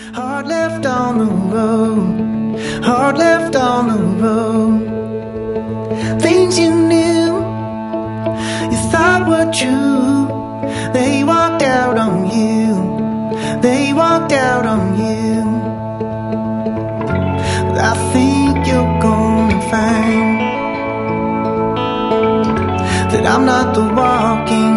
Heart left on the road, heart left on the road. Things you knew, you thought were true, they walked out on you, they walked out on you. But I think you're gonna find that I'm not the walking